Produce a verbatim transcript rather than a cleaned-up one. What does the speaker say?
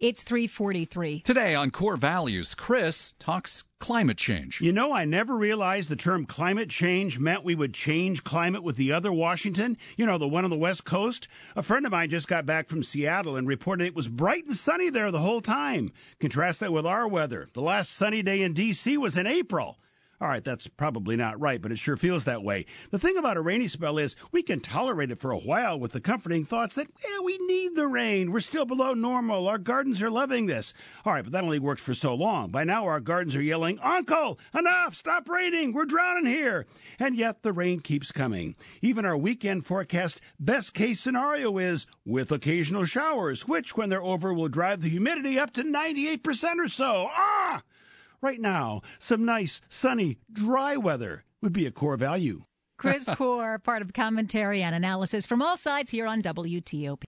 It's three forty-three. Today on Core Values, Chris talks climate change. You know, I never realized the term climate change meant we would change climate with the other Washington, you know, the one on the West Coast. A friend of mine just got back from Seattle and reported it was bright and sunny there the whole time. Contrast that with our weather. The last sunny day in D C was in April. All right, that's probably not right, but it sure feels that way. The thing about a rainy spell is we can tolerate it for a while with the comforting thoughts that, yeah, we need the rain. We're still below normal. Our gardens are loving this. All right, but that only works for so long. By now, our gardens are yelling, Uncle, enough, stop raining. We're drowning here. And yet the rain keeps coming. Even our weekend forecast best case scenario is with occasional showers, which, when they're over, will drive the humidity up to ninety-eight percent or so. Ah! Right now, some nice, sunny, dry weather would be a core value. Chris Core, part of commentary and analysis from all sides here on W T O P.